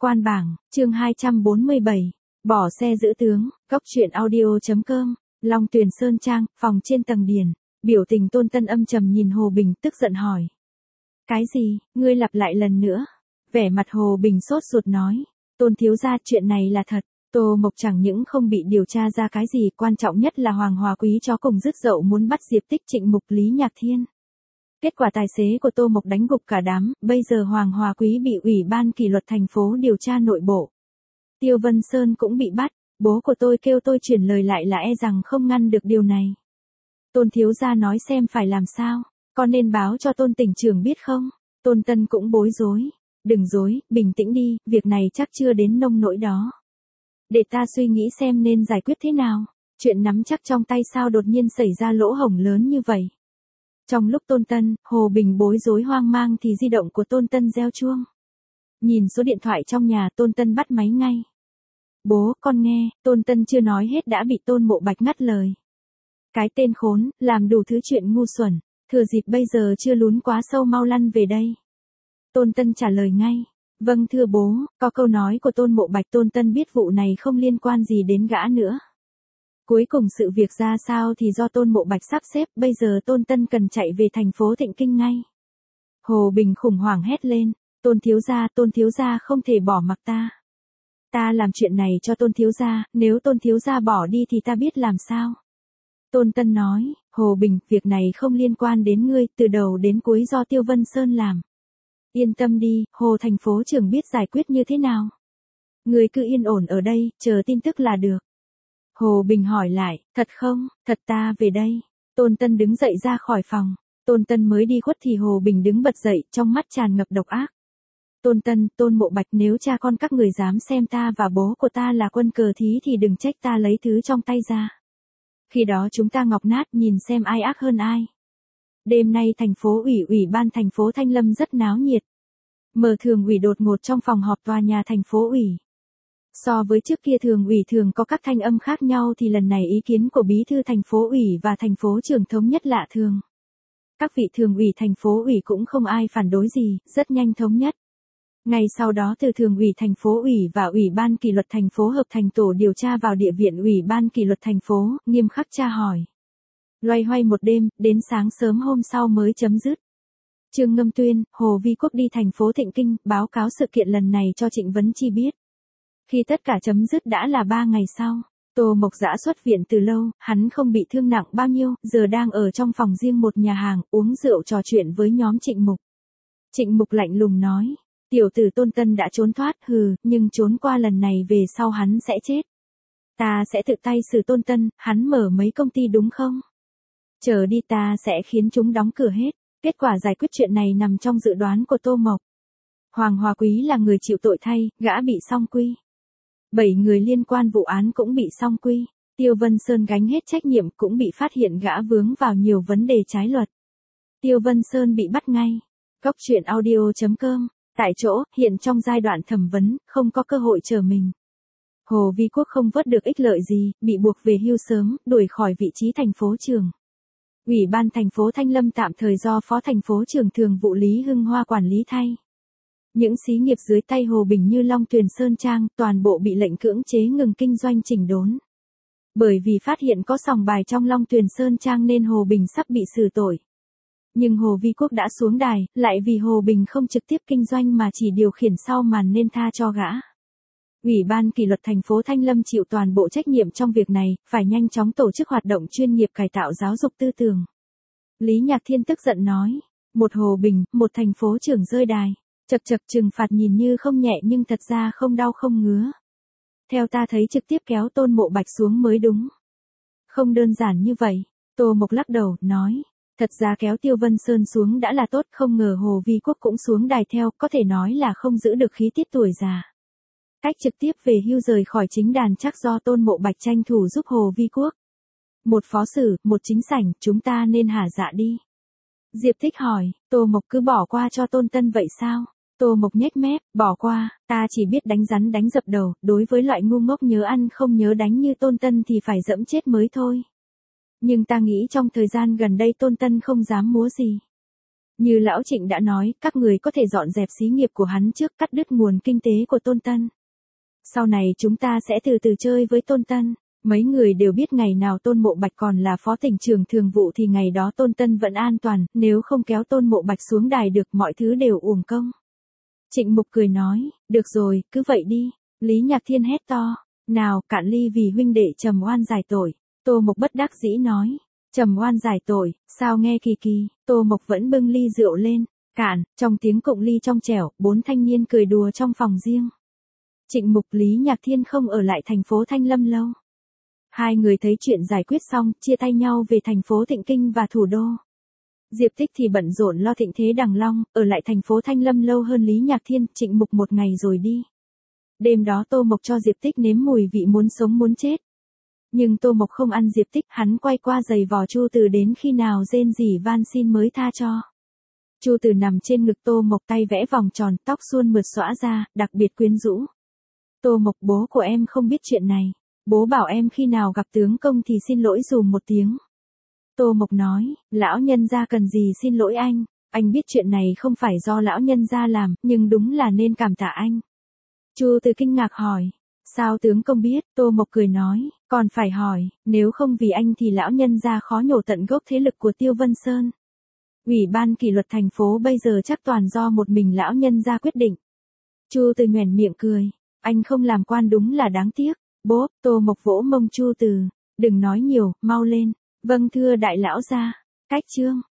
Quan bảng, chương 247. Bỏ xe giữ tướng, Cốc truyện audio.com, Long Tuyền Sơn Trang, phòng trên tầng điền. Biểu tình Tôn Tân âm trầm nhìn Hồ Bình tức giận hỏi. Cái gì, ngươi lặp lại lần nữa? Vẻ mặt Hồ Bình sốt ruột nói. Tôn thiếu gia, chuyện này là thật. Tô Mộc chẳng những không bị điều tra ra cái gì, quan trọng nhất là Hoàng Hòa Quý chó cùng rứt dậu muốn bắt Diệp Tích Trịnh Mục Lý Nhạc Thiên. Kết quả tài xế của Tô Mộc đánh gục cả đám, bây giờ Hoàng Hòa Quý bị Ủy ban kỷ luật thành phố điều tra nội bộ. Tiêu Vân Sơn cũng bị bắt, bố của tôi kêu tôi chuyển lời lại là e rằng không ngăn được điều này. Tôn thiếu gia nói xem phải làm sao, có nên báo cho Tôn tỉnh trưởng biết không? Tôn Tân cũng bối rối. Đừng dối, bình tĩnh đi, việc này chắc chưa đến nông nỗi đó. Để ta suy nghĩ xem nên giải quyết thế nào. Chuyện nắm chắc trong tay sao đột nhiên xảy ra lỗ hổng lớn như vậy. Trong lúc Tôn Tân, Hồ Bình bối rối hoang mang thì di động của Tôn Tân reo chuông. Nhìn số điện thoại trong nhà, Tôn Tân bắt máy ngay. Bố, con nghe. Tôn Tân chưa nói hết đã bị Tôn Mộ Bạch ngắt lời. Cái tên khốn, làm đủ thứ chuyện ngu xuẩn. Thừa dịp bây giờ chưa lún quá sâu mau lăn về đây. Tôn Tân trả lời ngay. Vâng thưa bố, có câu nói của Tôn Mộ Bạch. Tôn Tân biết vụ này không liên quan gì đến gã nữa. Cuối cùng sự việc ra sao thì do Tôn Mộ Bạch sắp xếp, bây giờ Tôn Tân cần chạy về thành phố Thịnh Kinh ngay. Hồ Bình khủng hoảng hét lên. Tôn thiếu gia không thể bỏ mặc ta. Ta làm chuyện này cho Tôn thiếu gia, nếu Tôn thiếu gia bỏ đi thì ta biết làm sao. Tôn Tân nói, Hồ Bình, việc này không liên quan đến ngươi, từ đầu đến cuối do Tiêu Vân Sơn làm. Yên tâm đi, Hồ thành phố trưởng biết giải quyết như thế nào. Ngươi cứ yên ổn ở đây, chờ tin tức là được. Hồ Bình hỏi lại, thật không, thật ta về đây. Tôn Tân đứng dậy ra khỏi phòng. Tôn Tân mới đi khuất thì Hồ Bình đứng bật dậy, trong mắt tràn ngập độc ác. Tôn Tân, Tôn Mộ Bạch, nếu cha con các người dám xem ta và bố của ta là quân cờ thí thì đừng trách ta lấy thứ trong tay ra. Khi đó chúng ta ngọc nát, nhìn xem ai ác hơn ai. Đêm nay thành phố ủy ban thành phố Thanh Lâm rất náo nhiệt. Mở thường ủy đột ngột trong phòng họp tòa nhà thành phố ủy. So với trước kia thường ủy thường có các thanh âm khác nhau thì lần này ý kiến của bí thư thành phố ủy và thành phố trưởng thống nhất lạ thường. Các vị thường ủy thành phố ủy cũng không ai phản đối gì, rất nhanh thống nhất. Ngay sau đó từ thường ủy thành phố ủy và ủy ban kỷ luật thành phố hợp thành tổ điều tra vào địa viện ủy ban kỷ luật thành phố, nghiêm khắc tra hỏi. Loay hoay một đêm, đến sáng sớm hôm sau mới chấm dứt. Trương Ngâm Tuyên, Hồ Vi Quốc đi thành phố Thịnh Kinh, báo cáo sự kiện lần này cho Trịnh Vấn Chi biết. Khi tất cả chấm dứt đã là 3 ngày sau. Tô Mộc Dã xuất viện từ lâu, hắn không bị thương nặng bao nhiêu, giờ đang ở trong phòng riêng một nhà hàng, uống rượu trò chuyện với nhóm Trịnh Mục. Trịnh Mục lạnh lùng nói, tiểu tử Tôn Tân đã trốn thoát, nhưng trốn qua lần này về sau hắn sẽ chết. Ta sẽ tự tay xử Tôn Tân, hắn mở mấy công ty đúng không? Chờ đi, ta sẽ khiến chúng đóng cửa hết. Kết quả giải quyết chuyện này nằm trong dự đoán của Tô Mộc. Hoàng Hòa Quý là người chịu tội thay, gã bị song quy. 7 người liên quan vụ án cũng bị song quy. Tiêu Vân Sơn gánh hết trách nhiệm cũng bị phát hiện gã vướng vào nhiều vấn đề trái luật. Tiêu Vân Sơn bị bắt ngay. Cốc truyện audio.com, tại chỗ, hiện trong giai đoạn thẩm vấn, không có cơ hội trở mình. Hồ Vi Quốc không vớt được ích lợi gì, bị buộc về hưu sớm, đuổi khỏi vị trí thành phố trưởng. Ủy ban thành phố Thanh Lâm tạm thời do phó thành phố trưởng thường vụ Lý Hưng Hoa quản lý thay. Những xí nghiệp dưới tay Hồ Bình như Long Tuyền Sơn Trang, toàn bộ bị lệnh cưỡng chế ngừng kinh doanh chỉnh đốn. Bởi vì phát hiện có sòng bài trong Long Tuyền Sơn Trang nên Hồ Bình sắp bị xử tội. Nhưng Hồ Vi Quốc đã xuống đài, lại vì Hồ Bình không trực tiếp kinh doanh mà chỉ điều khiển sau màn nên tha cho gã. Ủy ban kỷ luật thành phố Thanh Lâm chịu toàn bộ trách nhiệm trong việc này, phải nhanh chóng tổ chức hoạt động chuyên nghiệp cải tạo giáo dục tư tưởng. Lý Nhạc Thiên tức giận nói, một Hồ Bình, một thành phố trưởng rơi đài. Chật trừng phạt nhìn như không nhẹ nhưng thật ra không đau không ngứa. Theo ta thấy trực tiếp kéo Tôn Mộ Bạch xuống mới đúng. Không đơn giản như vậy. Tô Mộc lắc đầu, nói. Thật ra kéo Tiêu Vân Sơn xuống đã là tốt, không ngờ Hồ Vi Quốc cũng xuống đài theo, có thể nói là không giữ được khí tiết tuổi già. Cách trực tiếp về hưu rời khỏi chính đàn chắc do Tôn Mộ Bạch tranh thủ giúp Hồ Vi Quốc. Một phó sử, một chính sảnh, chúng ta nên hả dạ đi. Diệp Thích hỏi, Tô Mộc cứ bỏ qua cho Tôn Tân vậy sao? Tô Mộc nhếch mép, bỏ qua, ta chỉ biết đánh rắn đánh dập đầu, đối với loại ngu ngốc nhớ ăn không nhớ đánh như Tôn Tân thì phải dẫm chết mới thôi. Nhưng ta nghĩ trong thời gian gần đây Tôn Tân không dám múa gì. Như lão Trịnh đã nói, các người có thể dọn dẹp xí nghiệp của hắn trước, cắt đứt nguồn kinh tế của Tôn Tân. Sau này chúng ta sẽ từ từ chơi với Tôn Tân. Mấy người đều biết ngày nào Tôn Mộ Bạch còn là phó tỉnh trưởng thường vụ thì ngày đó Tôn Tân vẫn an toàn, nếu không kéo Tôn Mộ Bạch xuống đài được mọi thứ đều uổng công. Trịnh Mục cười nói, được rồi, cứ vậy đi. Lý Nhạc Thiên hét to, nào, cạn ly vì huynh đệ Trầm Oan giải tội. Tô Mộc bất đắc dĩ nói, Trầm Oan giải tội, sao nghe kỳ kỳ. Tô Mộc vẫn bưng ly rượu lên, cạn, trong tiếng cụng ly trong trẻo, 4 thanh niên cười đùa trong phòng riêng. Trịnh Mục Lý Nhạc Thiên không ở lại thành phố Thanh Lâm lâu. Hai người thấy chuyện giải quyết xong, chia tay nhau về thành phố Thịnh Kinh và thủ đô. Diệp Tích thì bận rộn lo thịnh thế Đằng Long, ở lại thành phố Thanh Lâm lâu hơn Lý Nhạc Thiên, Trịnh Mục một ngày rồi đi. Đêm đó Tô Mộc cho Diệp Tích nếm mùi vị muốn sống muốn chết. Nhưng Tô Mộc không ăn Diệp Tích, hắn quay qua giày vò Chu Từ đến khi nào rên rỉ van xin mới tha cho. Chu Từ nằm trên ngực Tô Mộc, tay vẽ vòng tròn, tóc suôn mượt xõa ra, đặc biệt quyến rũ. Tô Mộc, bố của em không biết chuyện này. Bố bảo em khi nào gặp tướng công thì xin lỗi dùm một tiếng. Tô Mộc nói, lão nhân gia cần gì xin lỗi anh biết chuyện này không phải do lão nhân gia làm, nhưng đúng là nên cảm tạ anh. Chu Từ kinh ngạc hỏi, sao tướng công biết? Tô Mộc cười nói, còn phải hỏi, nếu không vì anh thì lão nhân gia khó nhổ tận gốc thế lực của Tiêu Vân Sơn. Ủy ban kỷ luật thành phố bây giờ chắc toàn do một mình lão nhân gia quyết định. Chu Từ nhoẻn miệng cười, anh không làm quan đúng là đáng tiếc. Bố, Tô Mộc vỗ mông Chu Từ, đừng nói nhiều, mau lên. Vâng thưa đại lão gia. Cách chương